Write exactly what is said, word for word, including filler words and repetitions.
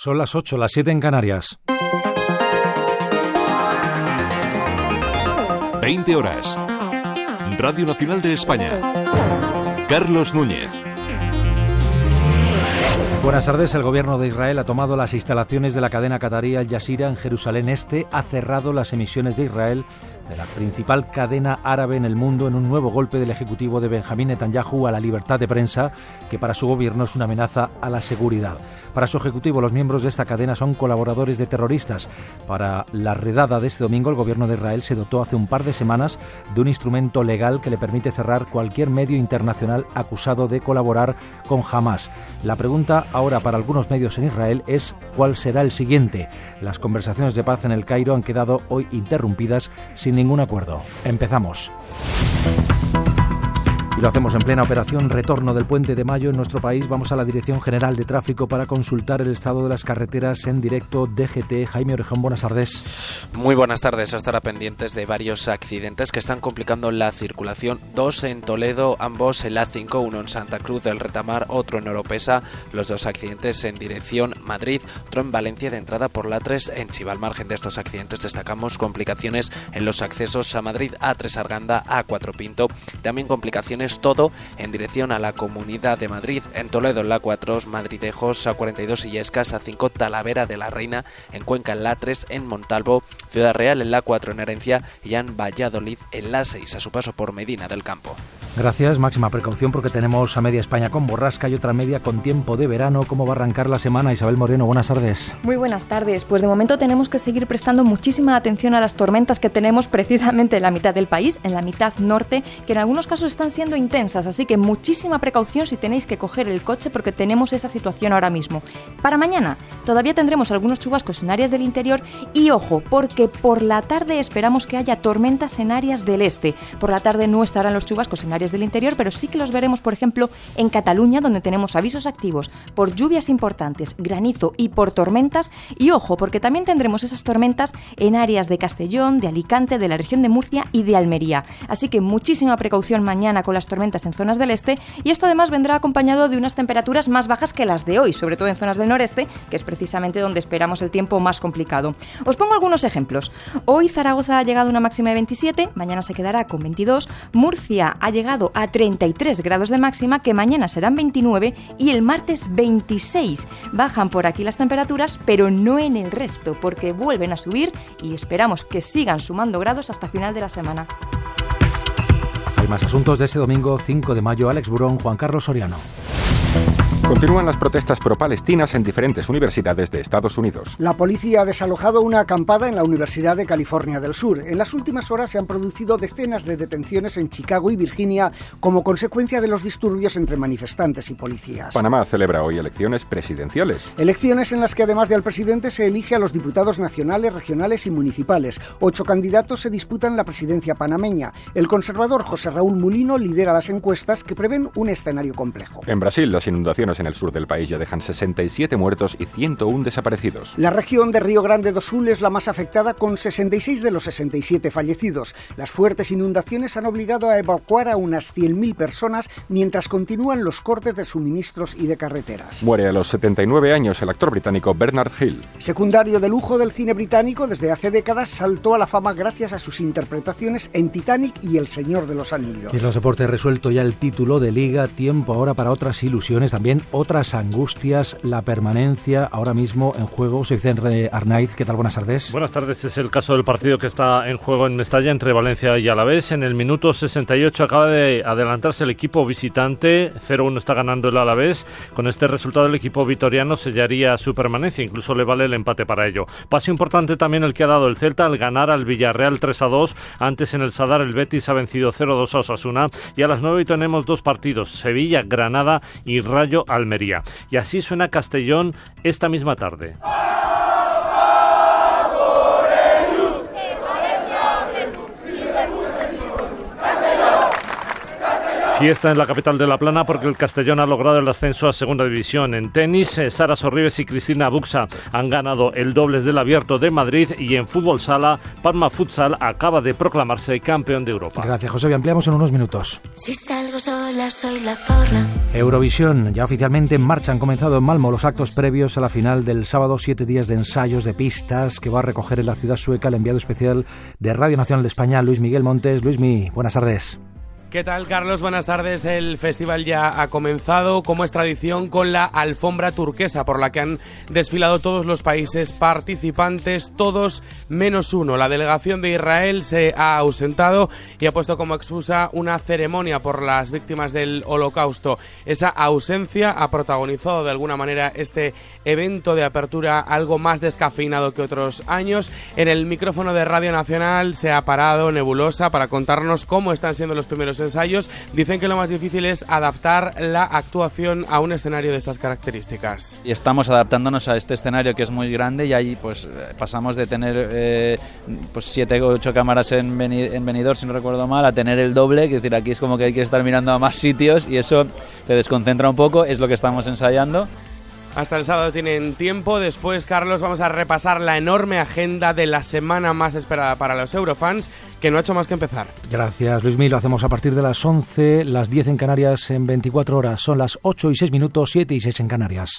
Son las ocho, las siete en Canarias. veinte horas. Radio Nacional de España. Carlos Núñez. Buenas tardes. El gobierno de Israel ha tomado las instalaciones de la cadena qatarí Al Jazeera en Jerusalén Este, ha cerrado las emisiones de Israel, de la principal cadena árabe en el mundo, en un nuevo golpe del ejecutivo de Benjamín Netanyahu a la libertad de prensa, que para su gobierno es una amenaza a la seguridad. Para su ejecutivo, los miembros de esta cadena son colaboradores de terroristas. Para la redada de este domingo, el gobierno de Israel se dotó hace un par de semanas de un instrumento legal que le permite cerrar cualquier medio internacional acusado de colaborar con Hamás. La pregunta ahora para algunos medios en Israel es ¿cuál será el siguiente? Las conversaciones de paz en el Cairo han quedado hoy interrumpidas sin ningún acuerdo. Empezamos. Y lo hacemos en plena operación retorno del Puente de Mayo en nuestro país. Vamos a la Dirección General de Tráfico para consultar el estado de las carreteras en directo. D G T, Jaime Orejón, buenas tardes. Muy buenas tardes. Estará pendientes de varios accidentes que están complicando la circulación. Dos en Toledo, ambos en la A cinco, uno en Santa Cruz del Retamar, otro en Oropesa. Los dos accidentes en dirección Madrid, otro en Valencia de entrada por la A tres en Chiva. Al margen de estos accidentes destacamos complicaciones en los accesos a Madrid, A tres Arganda, A cuatro Pinto. También complicaciones todo en dirección a la Comunidad de Madrid, en Toledo en la A cuatro, Madridejos, A cuarenta y dos Illescas, A cinco Talavera de la Reina, en Cuenca en la A tres, en Montalvo, Ciudad Real en la A cuatro en Herencia y en Valladolid en la A seis a su paso por Medina del Campo. Gracias, máxima precaución porque tenemos a media España con borrasca y otra media con tiempo de verano. ¿Cómo va a arrancar la semana? Isabel Moreno, buenas tardes. Muy buenas tardes. Pues de momento tenemos que seguir prestando muchísima atención a las tormentas que tenemos precisamente en la mitad del país, en la mitad norte, que en algunos casos están siendo intensas, así que muchísima precaución si tenéis que coger el coche porque tenemos esa situación ahora mismo. Para mañana todavía tendremos algunos chubascos en áreas del interior y ojo, porque por la tarde esperamos que haya tormentas en áreas del este. Por la tarde no estarán los chubascos en áreas del interior, pero sí que los veremos, por ejemplo, en Cataluña, donde tenemos avisos activos por lluvias importantes, granizo y por tormentas. Y ojo, porque también tendremos esas tormentas en áreas de Castellón, de Alicante, de la región de Murcia y de Almería. Así que muchísima precaución mañana con las tormentas en zonas del este, y esto además vendrá acompañado de unas temperaturas más bajas que las de hoy, sobre todo en zonas del noreste, que es precisamente donde esperamos el tiempo más complicado. Os pongo algunos ejemplos. Hoy Zaragoza ha llegado a una máxima de veintisiete, mañana se quedará con veintidós, Murcia ha llegado a treinta y tres grados de máxima, que mañana serán veintinueve, y el martes veintiséis. Bajan por aquí las temperaturas, pero no en el resto, porque vuelven a subir y esperamos que sigan sumando grados hasta final de la semana. Hay más asuntos de este domingo cinco de mayo. Alex Burón, Juan Carlos Soriano. Continúan las protestas pro-palestinas en diferentes universidades de Estados Unidos. La policía ha desalojado una acampada en la Universidad de California del Sur. En las últimas horas se han producido decenas de detenciones en Chicago y Virginia como consecuencia de los disturbios entre manifestantes y policías. Panamá celebra hoy elecciones presidenciales. Elecciones en las que además del presidente se elige a los diputados nacionales, regionales y municipales. Ocho candidatos se disputan la presidencia panameña. El conservador José Raúl Mulino lidera las encuestas que prevén un escenario complejo. En Brasil, las inundaciones en el sur del país ya dejan sesenta y siete muertos y ciento uno desaparecidos. La región de Río Grande do Sul es la más afectada, con sesenta y seis de los sesenta y siete fallecidos. Las fuertes inundaciones han obligado a evacuar a unas cien mil personas mientras continúan los cortes de suministros y de carreteras. Muere a los setenta y nueve años el actor británico Bernard Hill. Secundario de lujo del cine británico, desde hace décadas saltó a la fama gracias a sus interpretaciones en Titanic y El Señor de los Anillos. Y en los deportes, resuelto ya el título de Liga, tiempo ahora para otras ilusiones, también otras angustias, la permanencia ahora mismo en juego. Soy Vicente Arnaiz, ¿qué tal? Buenas tardes. Buenas tardes, es el caso del partido que está en juego en Mestalla entre Valencia y Alavés. En el minuto sesenta y ocho acaba de adelantarse el equipo visitante, cero uno está ganando el Alavés. Con este resultado el equipo vitoriano sellaría su permanencia, incluso le vale el empate para ello. Paso importante también el que ha dado el Celta al ganar al Villarreal tres a dos. Antes en el Sadar el Betis ha vencido cero dos a Osasuna, y a las nueve tenemos dos partidos, Sevilla, Granada y Rayo Almería. Y así suena Castellón esta misma tarde. Fiesta en la capital de La Plana porque el Castellón ha logrado el ascenso a Segunda División. En tenis, eh, Sara Sorribes y Cristina Buxa han ganado el dobles del Abierto de Madrid y en fútbol sala, Palma Futsal acaba de proclamarse campeón de Europa. Gracias, José. Ampliamos en unos minutos. Si salgo sola, soy la zorra. Eurovisión, ya oficialmente en marcha. Han comenzado en Malmo los actos previos a la final del sábado, siete días de ensayos de pistas que va a recoger en la ciudad sueca el enviado especial de Radio Nacional de España, Luis Miguel Montes. Luismi, buenas tardes. ¿Qué tal, Carlos? Buenas tardes. El festival ya ha comenzado, como es tradición, con la alfombra turquesa, por la que han desfilado todos los países participantes, todos menos uno. La delegación de Israel se ha ausentado y ha puesto como excusa una ceremonia por las víctimas del Holocausto. Esa ausencia ha protagonizado de alguna manera este evento de apertura algo más descafeinado que otros años. En el micrófono de Radio Nacional se ha parado Nebulosa para contarnos cómo están siendo los primeros ensayos. Dicen que lo más difícil es adaptar la actuación a un escenario de estas características. Y estamos adaptándonos a este escenario que es muy grande y ahí pues pasamos de tener eh, pues siete o ocho cámaras en, Beni- en Benidorm, si no recuerdo mal, a tener el doble, es decir, aquí es como que hay que estar mirando a más sitios y eso te desconcentra un poco, es lo que estamos ensayando. Hasta el sábado tienen tiempo. Después, Carlos, vamos a repasar la enorme agenda de la semana más esperada para los Eurofans, que no ha hecho más que empezar. Gracias, Luismi. Lo hacemos a partir de las once, las diez en Canarias en veinticuatro horas. Son las ocho y seis minutos, siete y seis en Canarias.